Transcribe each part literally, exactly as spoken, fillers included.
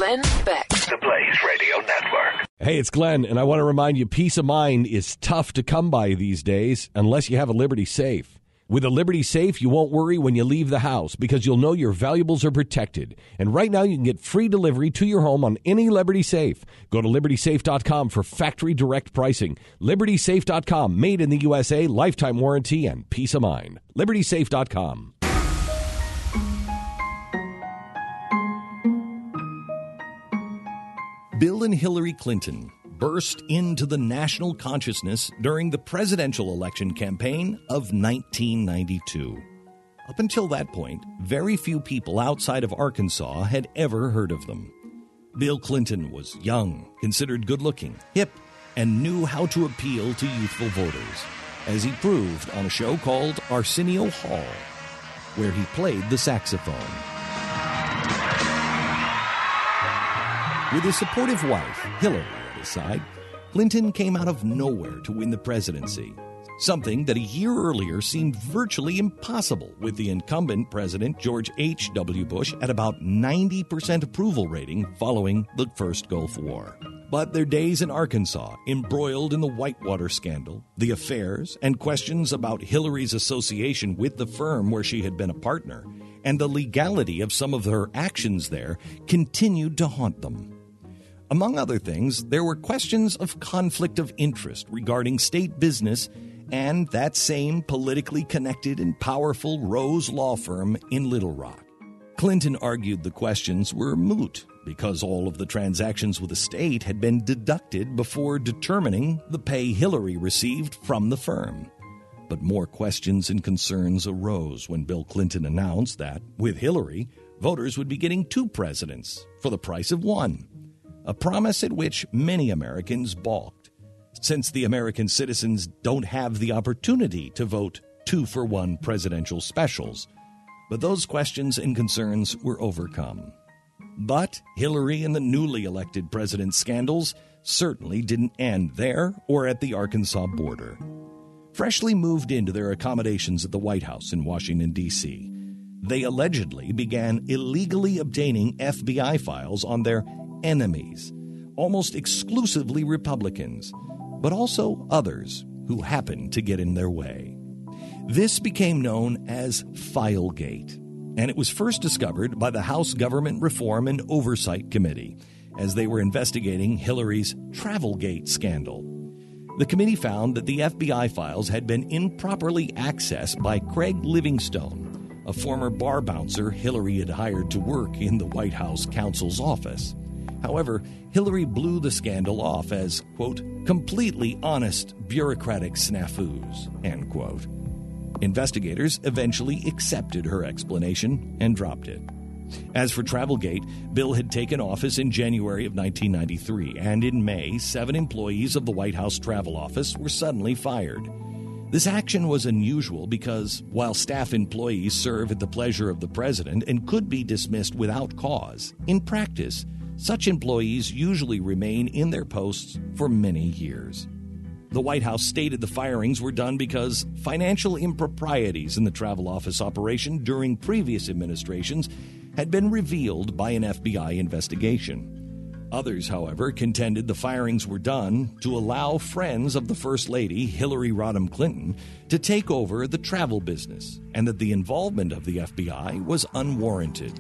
Glenn Beck. The Blaze Radio Network. Hey, it's Glenn, and I want to remind you, peace of mind is tough to come by these days unless you have a Liberty Safe. With a Liberty Safe, you won't worry when you leave the house because you'll know your valuables are protected. And right now, you can get free delivery to your home on any Liberty Safe. Go to liberty safe dot com for factory direct pricing. liberty safe dot com, made in the U S A, lifetime warranty, and peace of mind. liberty safe dot com. Bill and Hillary Clinton burst into the national consciousness during the presidential election campaign of nineteen ninety-two. Up until that point, very few people outside of Arkansas had ever heard of them. Bill Clinton was young, considered good-looking, hip, and knew how to appeal to youthful voters, as he proved on a show called Arsenio Hall, where he played the saxophone. With his supportive wife, Hillary, at his side, Clinton came out of nowhere to win the presidency, something that a year earlier seemed virtually impossible with the incumbent president, George H W. Bush, at about ninety percent approval rating following the first Gulf War. But their days in Arkansas, embroiled in the Whitewater scandal, the affairs and questions about Hillary's association with the firm where she had been a partner, and the legality of some of her actions there, continued to haunt them. Among other things, there were questions of conflict of interest regarding state business and that same politically connected and powerful Rose law firm in Little Rock. Clinton argued the questions were moot because all of the transactions with the state had been deducted before determining the pay Hillary received from the firm. But more questions and concerns arose when Bill Clinton announced that, with Hillary, voters would be getting two presidents for the price of one, a promise at which many Americans balked, since the American citizens don't have the opportunity to vote two-for-one presidential specials. But those questions and concerns were overcome. But Hillary and the newly elected president's scandals certainly didn't end there or at the Arkansas border. Freshly moved into their accommodations at the White House in Washington, D C, they allegedly began illegally obtaining F B I files on their enemies, almost exclusively Republicans, but also others who happened to get in their way. This became known as Filegate, and it was first discovered by the House Government Reform and Oversight Committee as they were investigating Hillary's Travelgate scandal. The committee found that the F B I files had been improperly accessed by Craig Livingstone, a former bar bouncer Hillary had hired to work in the White House counsel's office. However, Hillary blew the scandal off as, quote, completely honest bureaucratic snafus, end quote. Investigators eventually accepted her explanation and dropped it. As for Travelgate, Bill had taken office in January of nineteen ninety-three, and in May, seven employees of the White House Travel Office were suddenly fired. This action was unusual because, while staff employees serve at the pleasure of the president and could be dismissed without cause, in practice, such employees usually remain in their posts for many years. The White House stated the firings were done because financial improprieties in the travel office operation during previous administrations had been revealed by an F B I investigation. Others, however, contended the firings were done to allow friends of the First Lady, Hillary Rodham Clinton, to take over the travel business, and that the involvement of the F B I was unwarranted.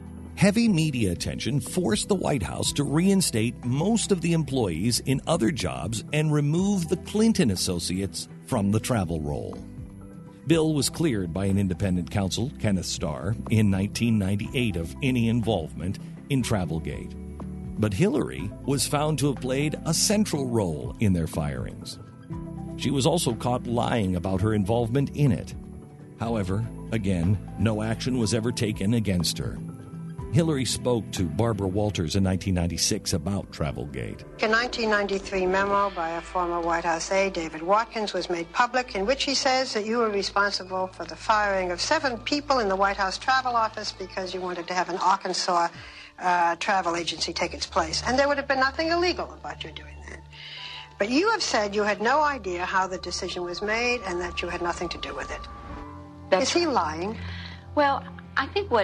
Heavy media attention forced the White House to reinstate most of the employees in other jobs and remove the Clinton associates from the travel roll. Bill was cleared by an independent counsel, Kenneth Starr, in nineteen ninety-eight of any involvement in Travelgate. But Hillary was found to have played a central role in their firings. She was also caught lying about her involvement in it. However, again, no action was ever taken against her. Hillary spoke to Barbara Walters in nineteen ninety-six about Travelgate. A nineteen ninety-three memo by a former White House aide, David Watkins, was made public in which he says that you were responsible for the firing of seven people in the White House Travel Office because you wanted to have an Arkansas uh, travel agency take its place. And there would have been nothing illegal about your doing that. But you have said you had no idea how the decision was made and that you had nothing to do with it. That's Is he lying? Well, I think what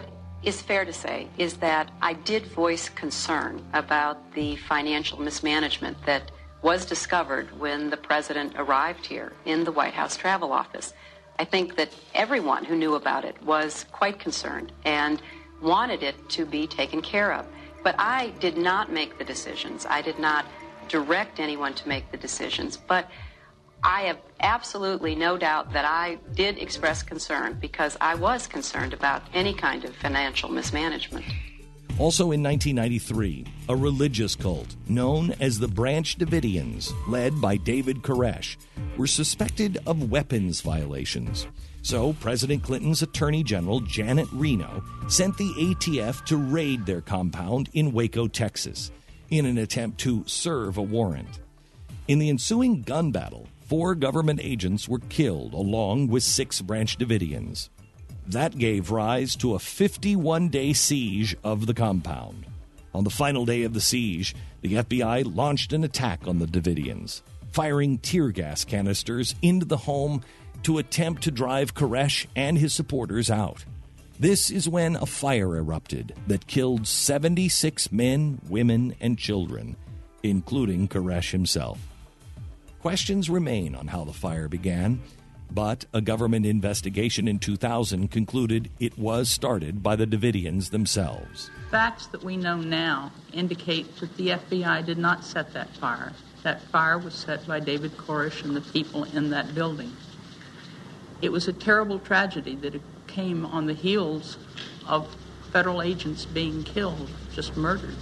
is fair to say is that I did voice concern about the financial mismanagement that was discovered when the president arrived here in the White House Travel Office. I think that everyone who knew about it was quite concerned and wanted it to be taken care of. But I did not make the decisions. I did not direct anyone to make the decisions. But I have absolutely no doubt that I did express concern because I was concerned about any kind of financial mismanagement. Also in nineteen ninety-three, a religious cult known as the Branch Davidians, led by David Koresh, were suspected of weapons violations. So President Clinton's Attorney General Janet Reno sent the A T F to raid their compound in Waco, Texas, in an attempt to serve a warrant. In the ensuing gun battle, four government agents were killed along with six Branch Davidians. That gave rise to a fifty-one day siege of the compound. On the final day of the siege, the F B I launched an attack on the Davidians, firing tear gas canisters into the home to attempt to drive Koresh and his supporters out. This is when a fire erupted that killed seventy-six men, women, and children, including Koresh himself. Questions remain on how the fire began, but a government investigation in two thousand concluded it was started by the Davidians themselves. Facts that we know now indicate that the F B I did not set that fire. That fire was set by David Koresh and the people in that building. It was a terrible tragedy that it came on the heels of federal agents being killed, just murdered.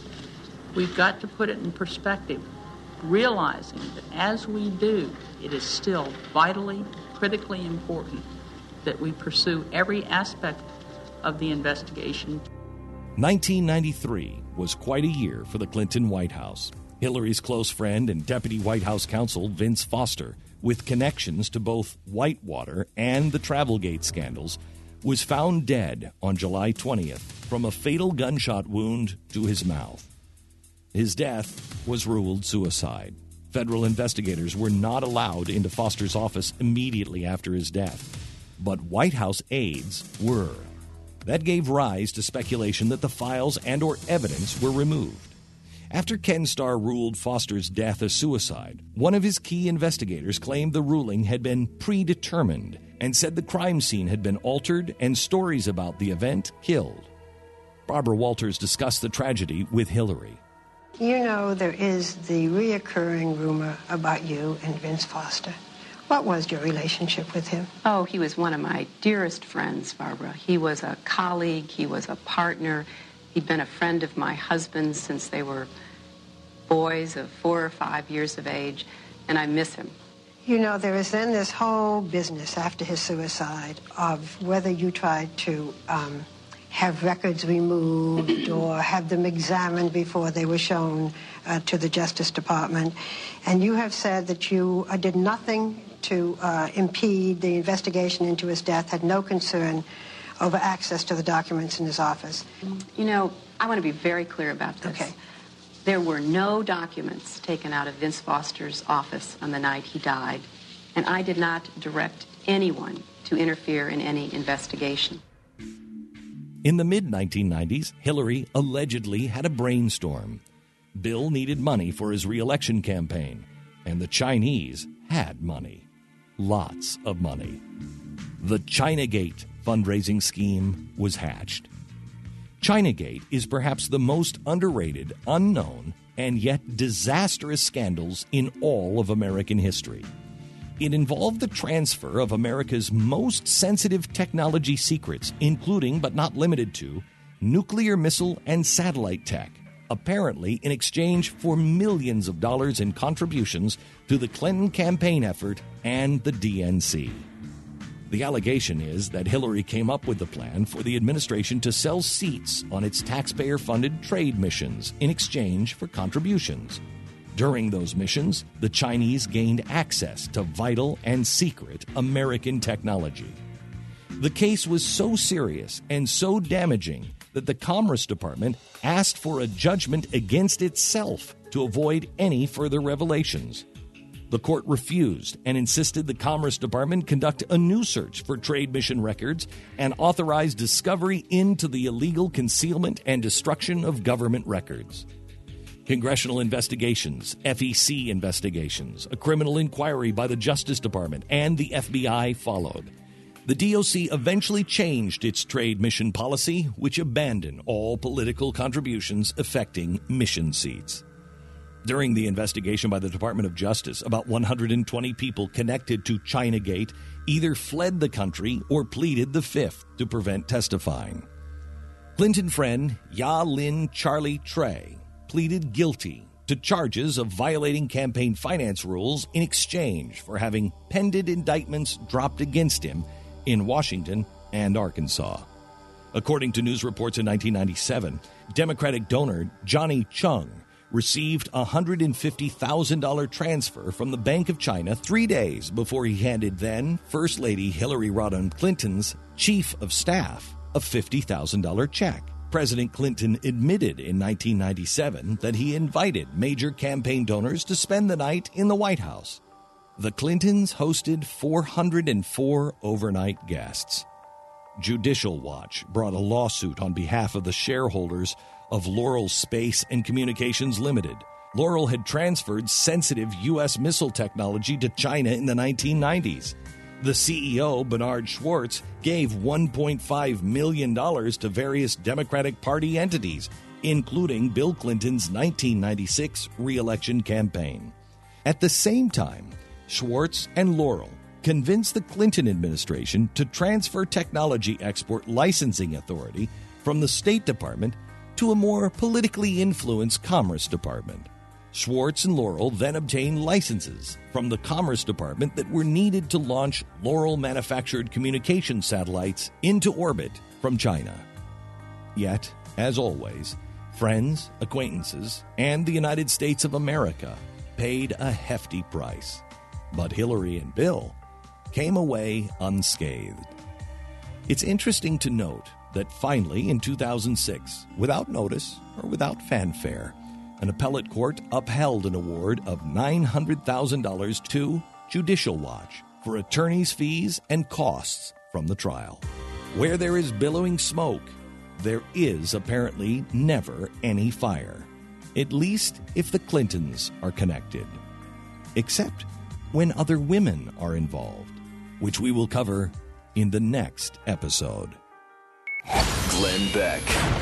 We've got to put it in perspective, realizing that as we do, it is still vitally, critically important that we pursue every aspect of the investigation. nineteen ninety-three was quite a year for the Clinton White House. Hillary's close friend and Deputy White House Counsel Vince Foster, with connections to both Whitewater and the Travelgate scandals, was found dead on July twentieth from a fatal gunshot wound to his mouth. His death was ruled suicide. Federal investigators were not allowed into Foster's office immediately after his death, but White House aides were. That gave rise to speculation that the files and or evidence were removed. After Ken Starr ruled Foster's death a suicide, one of his key investigators claimed the ruling had been predetermined and said the crime scene had been altered and stories about the event killed. Barbara Walters discussed the tragedy with Hillary. You know, there is the reoccurring rumor about you and Vince Foster. What was your relationship with him? Oh, he was one of my dearest friends, Barbara. He was a colleague. He was a partner. He'd been a friend of my husband's since they were boys of four or five years of age, and I miss him. You know, there is then this whole business after his suicide of whether you tried to um, have records removed or have them examined before they were shown uh, to the Justice Department. And you have said that you uh, did nothing to uh, impede the investigation into his death, had no concern over access to the documents in his office. You know, I want to be very clear about this. Okay. There were no documents taken out of Vince Foster's office on the night he died, and I did not direct anyone to interfere in any investigation. In the mid nineteen nineties, Hillary allegedly had a brainstorm. Bill needed money for his re-election campaign, and the Chinese had money. Lots of money. The Chinagate fundraising scheme was hatched. Chinagate is perhaps the most underrated, unknown, and yet disastrous scandals in all of American history. It involved the transfer of America's most sensitive technology secrets, including but not limited to nuclear missile and satellite tech, apparently in exchange for millions of dollars in contributions to the Clinton campaign effort and the D N C. The allegation is that Hillary came up with the plan for the administration to sell seats on its taxpayer-funded trade missions in exchange for contributions. During those missions, the Chinese gained access to vital and secret American technology. The case was so serious and so damaging that the Commerce Department asked for a judgment against itself to avoid any further revelations. The court refused and insisted the Commerce Department conduct a new search for trade mission records and authorize discovery into the illegal concealment and destruction of government records. Congressional investigations, F E C investigations, a criminal inquiry by the Justice Department, and the F B I followed. The D O C eventually changed its trade mission policy, which abandoned all political contributions affecting mission seats. During the investigation by the Department of Justice, about one hundred twenty people connected to Chinagate either fled the country or pleaded the Fifth to prevent testifying. Clinton friend Ya-Lin Charlie Trey pleaded guilty to charges of violating campaign finance rules in exchange for having pending indictments dropped against him in Washington and Arkansas. According to news reports in nineteen ninety-seven, Democratic donor Johnny Chung received a one hundred fifty thousand dollars transfer from the Bank of China three days before he handed then First Lady Hillary Rodham Clinton's chief of staff a fifty thousand dollars check. President Clinton admitted in nineteen ninety-seven that he invited major campaign donors to spend the night in the White House. The Clintons hosted four hundred four overnight guests. Judicial Watch brought a lawsuit on behalf of the shareholders of Loral Space and Communications Limited. Loral had transferred sensitive U S missile technology to China in the nineteen nineties. The C E O, Bernard Schwartz, gave one point five million dollars to various Democratic Party entities, including Bill Clinton's nineteen ninety-six re-election campaign. At the same time, Schwartz and Loral convinced the Clinton administration to transfer technology export licensing authority from the State Department to a more politically influenced Commerce Department. Schwartz and Loral then obtained licenses from the Commerce Department that were needed to launch Loral-manufactured communication satellites into orbit from China. Yet, as always, friends, acquaintances, and the United States of America paid a hefty price. But Hillary and Bill came away unscathed. It's interesting to note that finally, in two thousand six, without notice or without fanfare, an appellate court upheld an award of nine hundred thousand dollars to Judicial Watch for attorney's fees and costs from the trial. Where there is billowing smoke, there is apparently never any fire, at least if the Clintons are connected. Except when other women are involved, which we will cover in the next episode. Glenn Beck.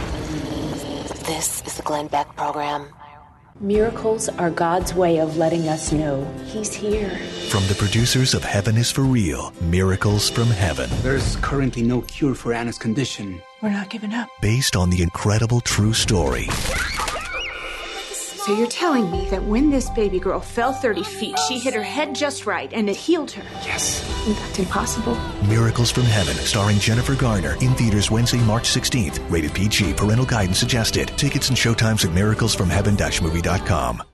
This is the Glenn Beck Program. Miracles are God's way of letting us know He's here. From the producers of Heaven is for Real, Miracles from Heaven. There's currently no cure for Anna's condition. We're not giving up. Based on the incredible true story. So you're telling me that when this baby girl fell thirty feet, she hit her head just right and it healed her? Yes. That's impossible. Miracles from Heaven, starring Jennifer Garner. In theaters Wednesday, March sixteenth. Rated P G. Parental guidance suggested. Tickets and showtimes at miracles from heaven dash movie dot com.